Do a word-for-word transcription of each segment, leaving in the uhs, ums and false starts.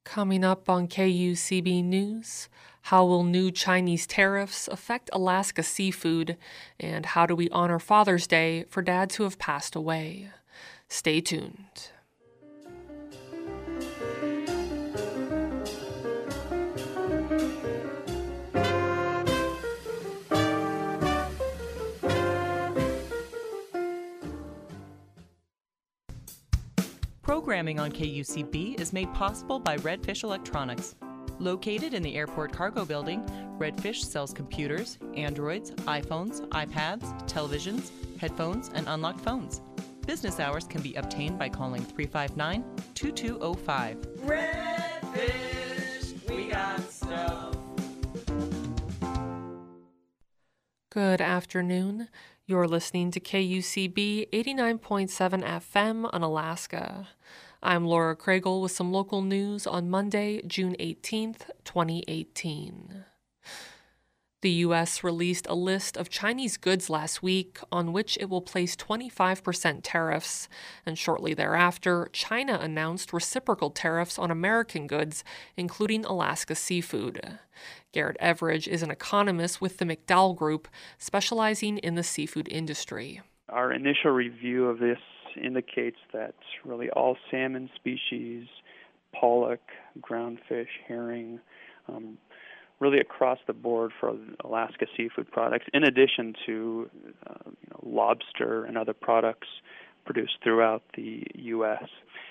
Coming up on K U C B News, how will new Chinese tariffs affect Alaska seafood, and how do we honor Father's Day for dads who have passed away? Stay tuned. Programming on K U C B is made possible by Redfish Electronics. Located in the Airport Cargo Building, Redfish sells computers, Androids, iPhones, iPads, televisions, headphones, and unlocked phones. Business hours can be obtained by calling three five nine, two two zero five. Redfish, we got stuff. Good afternoon. You're listening to K U C B eighty-nine point seven F M on Alaska. I'm Laura Kragel with some local news on Monday, June eighteenth, twenty eighteen. The U S released a list of Chinese goods last week on which it will place twenty-five percent tariffs, and shortly thereafter, China announced reciprocal tariffs on American goods, including Alaska seafood. Garrett Everidge is an economist with the McDowell Group, specializing in the seafood industry. Our initial review of this indicates that really all salmon species, pollock, groundfish, herring, um, really across the board for Alaska seafood products, in addition to uh, you know, lobster and other products produced throughout the U S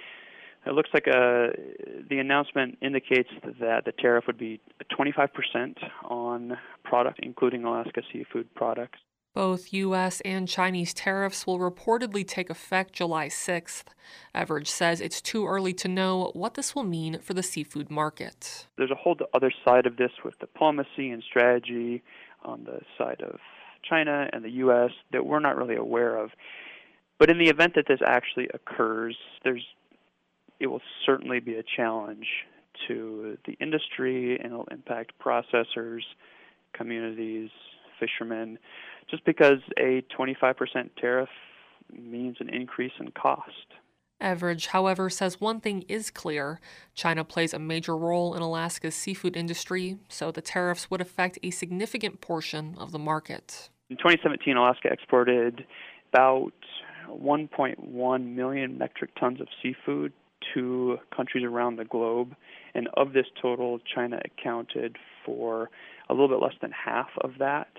It looks like uh, the announcement indicates that the tariff would be twenty-five percent on products, including Alaska seafood products. Both U S and Chinese tariffs will reportedly take effect July sixth. Everidge says it's too early to know what this will mean for the seafood market. There's a whole other side of this with diplomacy and strategy on the side of China and the U S that we're not really aware of. But in the event that this actually occurs, there's it will certainly be a challenge to the industry, and it'll impact processors, communities, fishermen, just because a twenty-five percent tariff means an increase in cost. Everidge, however, says one thing is clear. China plays a major role in Alaska's seafood industry, so the tariffs would affect a significant portion of the market. In twenty seventeen, Alaska exported about one point one million metric tons of seafood to countries around the globe, and of this total, China accounted for a little bit less than half of that.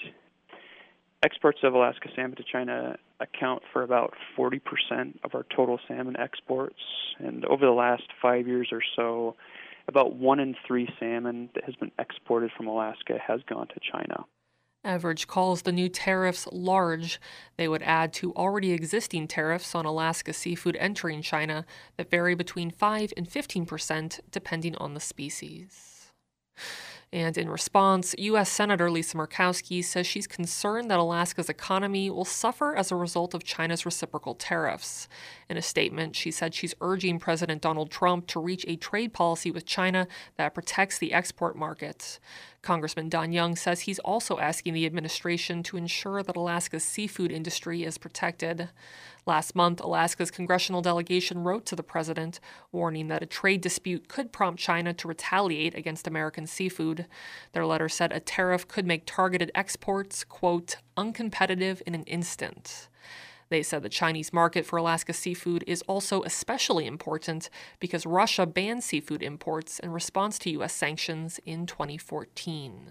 Exports of Alaska salmon to China account for about forty percent of our total salmon exports, and over the last five years or so, about one in three salmon that has been exported from Alaska has gone to China. Everidge calls the new tariffs large. They would add to already existing tariffs on Alaska seafood entering China that vary between five and fifteen percent depending on the species. And in response, U S Senator Lisa Murkowski says she's concerned that Alaska's economy will suffer as a result of China's reciprocal tariffs. In a statement, she said she's urging President Donald Trump to reach a trade policy with China that protects the export market. Congressman Don Young says he's also asking the administration to ensure that Alaska's seafood industry is protected. Last month, Alaska's congressional delegation wrote to the president, warning that a trade dispute could prompt China to retaliate against American seafood. Their letter said a tariff could make targeted exports, quote, uncompetitive in an instant. They said the Chinese market for Alaska seafood is also especially important because Russia banned seafood imports in response to U S sanctions in twenty fourteen.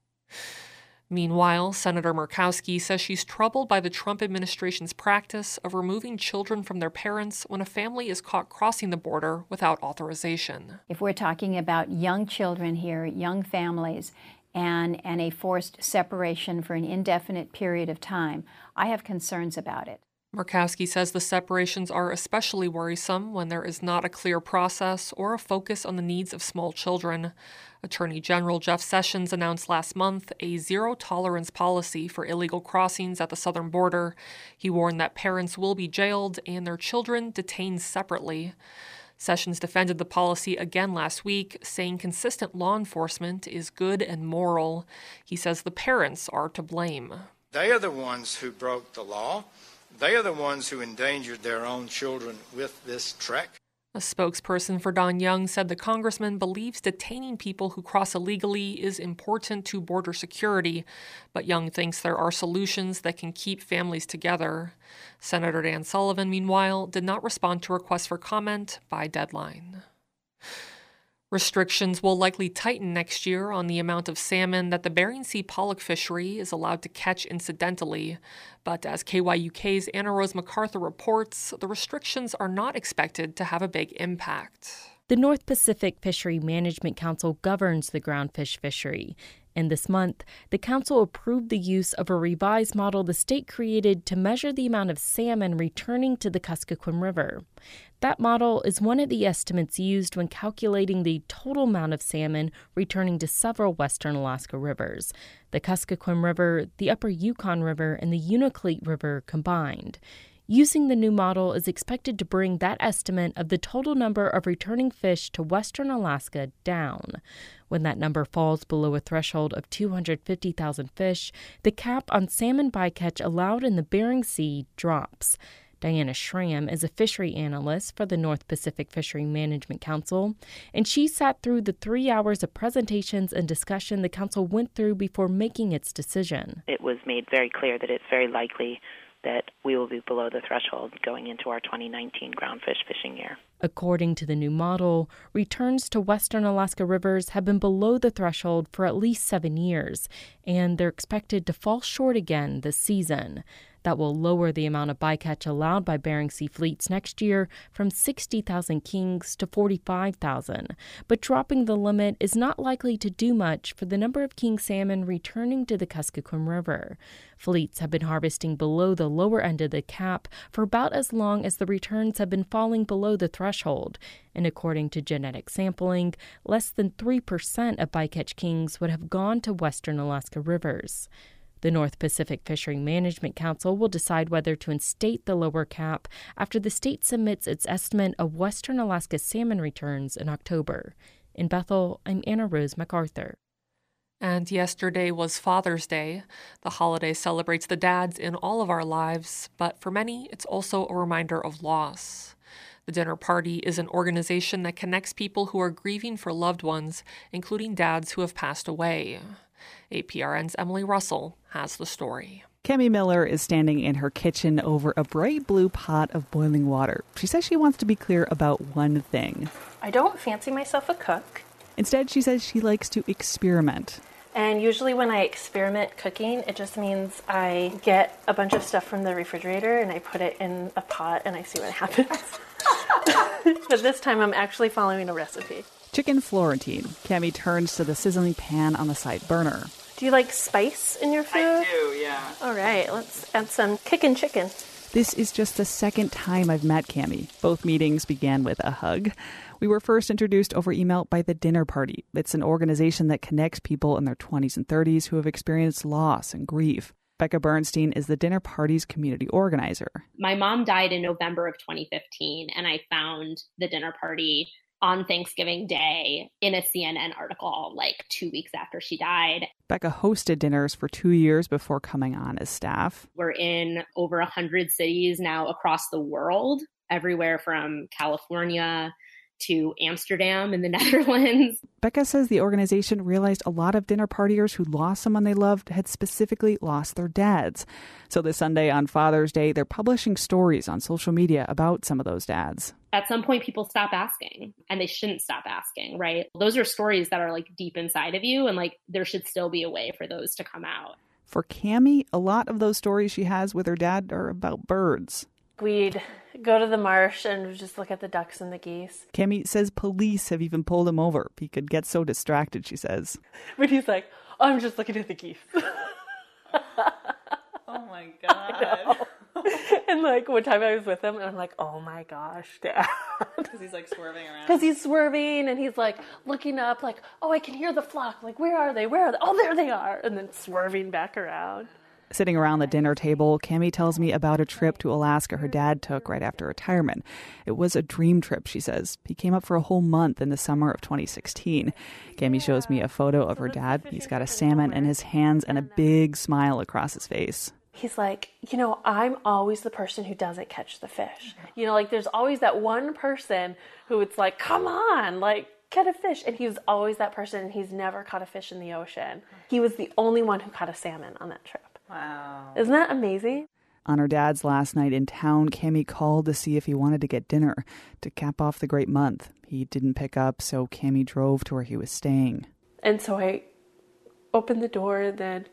Meanwhile, Senator Murkowski says she's troubled by the Trump administration's practice of removing children from their parents when a family is caught crossing the border without authorization. If we're talking about young children here, young families, and, and a forced separation for an indefinite period of time, I have concerns about it. Murkowski says the separations are especially worrisome when there is not a clear process or a focus on the needs of small children. Attorney General Jeff Sessions announced last month a zero-tolerance policy for illegal crossings at the southern border. He warned that parents will be jailed and their children detained separately. Sessions defended the policy again last week, saying consistent law enforcement is good and moral. He says the parents are to blame. They are the ones who broke the law. They are the ones who endangered their own children with this trek. A spokesperson for Don Young said the congressman believes detaining people who cross illegally is important to border security, but Young thinks there are solutions that can keep families together. Senator Dan Sullivan, meanwhile, did not respond to requests for comment by deadline. Restrictions will likely tighten next year on the amount of salmon that the Bering Sea pollock fishery is allowed to catch incidentally. But as K Y U K's Anna Rose MacArthur reports, the restrictions are not expected to have a big impact. The North Pacific Fishery Management Council governs the groundfish fishery. And this month, the council approved the use of a revised model the state created to measure the amount of salmon returning to the Kuskokwim River. That model is one of the estimates used when calculating the total amount of salmon returning to several western Alaska rivers, the Kuskokwim River, the Upper Yukon River, and the Unalakleet River combined. Using the new model is expected to bring that estimate of the total number of returning fish to western Alaska down. When that number falls below a threshold of two hundred fifty thousand fish, the cap on salmon bycatch allowed in the Bering Sea drops. Diana Schramm is a fishery analyst for the North Pacific Fishery Management Council, and she sat through the three hours of presentations and discussion the council went through before making its decision. It was made very clear that it's very likely that we will be below the threshold going into our twenty nineteen groundfish fishing year. According to the new model, returns to western Alaska rivers have been below the threshold for at least seven years, and they're expected to fall short again this season. That will lower the amount of bycatch allowed by Bering Sea fleets next year from sixty thousand kings to forty-five thousand. But dropping the limit is not likely to do much for the number of king salmon returning to the Kuskokwim River. Fleets have been harvesting below the lower end of the cap for about as long as the returns have been falling below the threshold. And according to genetic sampling, less than three percent of bycatch kings would have gone to western Alaska rivers. The North Pacific Fishery Management Council will decide whether to instate the lower cap after the state submits its estimate of western Alaska salmon returns in October. In Bethel, I'm Anna Rose MacArthur. And yesterday was Father's Day. The holiday celebrates the dads in all of our lives, but for many, it's also a reminder of loss. The Dinner Party is an organization that connects people who are grieving for loved ones, including dads who have passed away. A P R N's Emily Russell has the story. Cami Miller is standing in her kitchen over a bright blue pot of boiling water. She says she wants to be clear about one thing. I don't fancy myself a cook. Instead, she says she likes to experiment. And usually when I experiment cooking, it just means I get a bunch of stuff from the refrigerator and I put it in a pot and I see what happens. But this time I'm actually following a recipe. Chicken Florentine. Cami turns to the sizzling pan on the side burner. Do you like spice in your food? I do, yeah. All right, let's add some kickin' chicken. This is just the second time I've met Cami. Both meetings began with a hug. We were first introduced over email by the Dinner Party. It's an organization that connects people in their twenties and thirties who have experienced loss and grief. Becca Bernstein is the Dinner Party's community organizer. My mom died in November of twenty fifteen, and I found the Dinner Party on Thanksgiving Day in a C N N article like two weeks after she died. Becca hosted dinners for two years before coming on as staff. We're in over one hundred cities now across the world, everywhere from California to Amsterdam in the Netherlands. Becca says the organization realized a lot of dinner partiers who lost someone they loved had specifically lost their dads. So this Sunday on Father's Day, they're publishing stories on social media about some of those dads. At some point, people stop asking, and they shouldn't stop asking, right? Those are stories that are like deep inside of you, and like there should still be a way for those to come out. For Cami, a lot of those stories she has with her dad are about birds. We'd go to the marsh and just look at the ducks and the geese. Cami says police have even pulled him over. He could get so distracted, she says. But he's like, oh, I'm just looking at the geese. Oh my God. And like one time I was with him and I'm like, oh my gosh, Dad. Because he's like swerving around. Because he's swerving and he's like looking up like, oh, I can hear the flock. Like, where are they? Where are they? Oh, there they are. And then swerving back around. Sitting around the dinner table, Cami tells me about a trip to Alaska her dad took right after retirement. It was a dream trip, she says. He came up for a whole month in the summer of twenty sixteen. Cami shows me a photo of her dad. He's got a salmon in his hands and a big smile across his face. He's like, you know, I'm always the person who doesn't catch the fish. You know, like there's always that one person who it's like, come on, like get a fish. And he was always that person, and he's never caught a fish in the ocean. He was the only one who caught a salmon on that trip. Wow. Isn't that amazing? On her dad's last night in town, Cami called to see if he wanted to get dinner to cap off the great month. He didn't pick up, so Cami drove to where he was staying. And so I opened the door, and then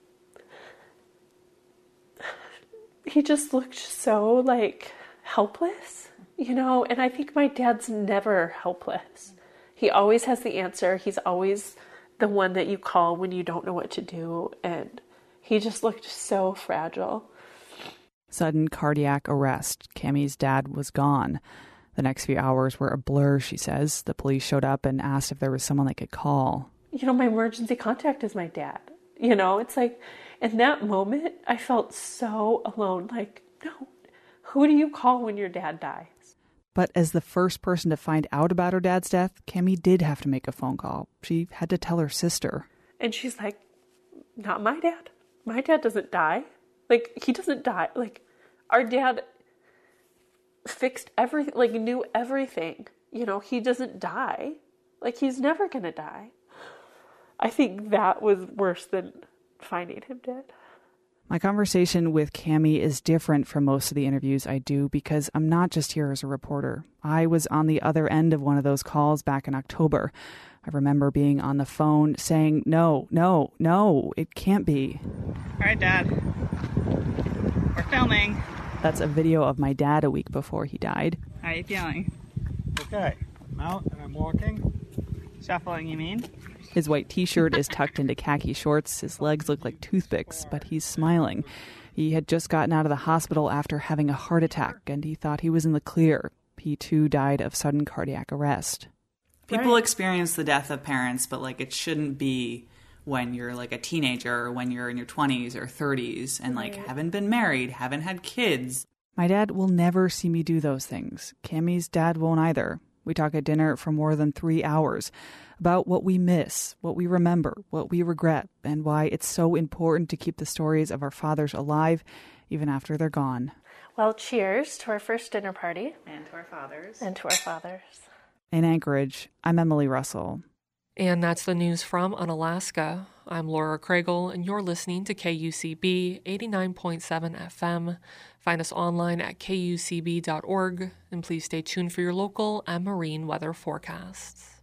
he just looked so, like, helpless, you know? And I think my dad's never helpless. He always has the answer. He's always the one that you call when you don't know what to do. And he just looked so fragile. Sudden cardiac arrest. Cami's dad was gone. The next few hours were a blur, she says. The police showed up and asked if there was someone they could call. You know, my emergency contact is my dad. You know, it's like, in that moment, I felt so alone. Like, no, who do you call when your dad dies? But as the first person to find out about her dad's death, Cami did have to make a phone call. She had to tell her sister. And she's like, not my dad. My dad doesn't die. Like, he doesn't die. Like, our dad fixed everything, like, knew everything. You know, he doesn't die. Like, he's never going to die. I think that was worse than finding him dead. My conversation with Cami is different from most of the interviews I do because I'm not just here as a reporter. I was on the other end of one of those calls back in October. I remember being on the phone saying, no, no, no, it can't be. All right, Dad. We're filming. That's a video of my dad a week before he died. How are you feeling? Okay. I'm out and I'm walking. Shuffling, you mean? His white t-shirt is tucked into khaki shorts. His legs look like toothpicks, but he's smiling. He had just gotten out of the hospital after having a heart attack, and he thought he was in the clear. He, too, died of sudden cardiac arrest. People experience the death of parents, but, like, it shouldn't be when you're, like, a teenager or when you're in your twenties or thirties and, like, haven't been married, haven't had kids. My dad will never see me do those things. Cami's dad won't either. We talk at dinner for more than three hours about what we miss, what we remember, what we regret, and why it's so important to keep the stories of our fathers alive even after they're gone. Well, cheers to our first dinner party. And to our fathers. And to our fathers. In Anchorage, I'm Emily Russell. And that's the news from Unalaska. I'm Laura Craigle, and you're listening to K U C B eighty-nine point seven F M. Find us online at K U C B dot org, and please stay tuned for your local and marine weather forecasts.